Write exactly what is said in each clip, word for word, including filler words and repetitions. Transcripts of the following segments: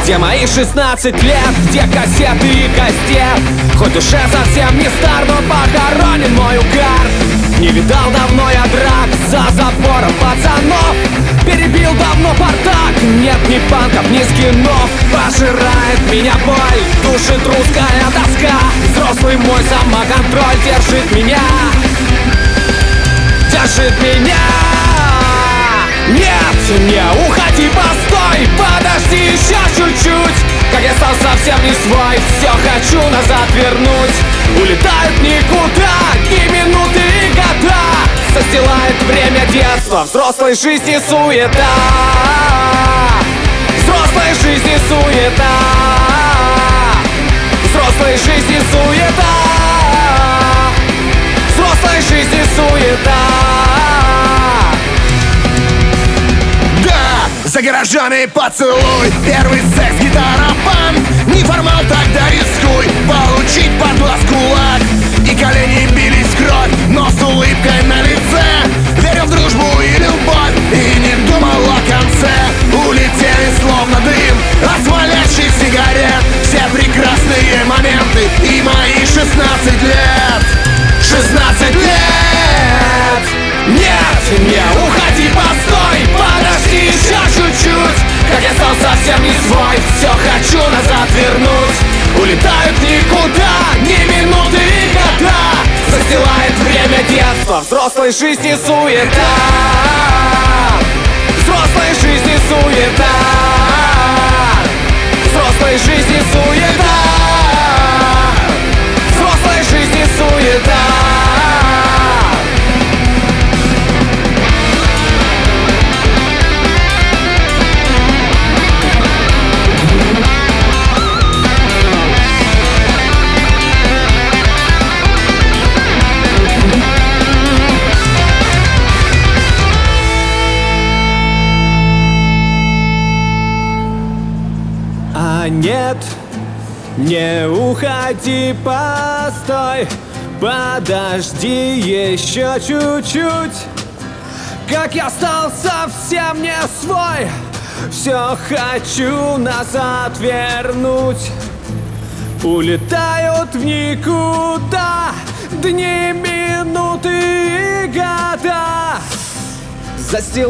Где мои шестнадцать лет, где кассеты и кастет? Хоть уже совсем не стар, но похоронен мой угар. Не видал давно я драк за забором пацанов. Перебил давно бардак, нет ни панков, ни скинов. Пожирает меня боль, душит русская тоска. Взрослый мой самоконтроль держит меня, держит меня. Нет, не уходи, постой, подожди еще чуть-чуть. Как я стал совсем не свой, все хочу назад вернуть. Улетают никуда ни минуты и года. Застилает время детства, взрослой жизни суета. Взрослой жизни суета. Взрослой жизни суета. Взрослой жизни суета. За гаражами поцелуй, первый секс, гитара, панк. Неформал, тогда рискуй получить под глаз кулак. И колени бились в кровь, но с улыбкой на лице. Верил в дружбу и любовь, и не думал о конце. Улетели словно дым от смолящих сигарет все прекрасные моменты и мои шестнадцать лет. Шестнадцать лет! Нет, не уходи, постой, подожди еще чуть-чуть. Как я стал совсем не свой, все хочу назад вернуть. Улетают никуда ни минуты и года. Застилает время детства, взрослой жизни суета. Взрослой жизни суета. Взрослой жизни суета. Взрослой жизни суета. А нет, не уходи, постой, подожди еще чуть-чуть. Как я стал совсем не свой, все хочу назад вернуть. Улетают в никуда дни, минуты и года.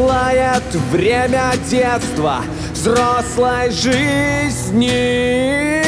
Застилает время детства, взрослой жизни.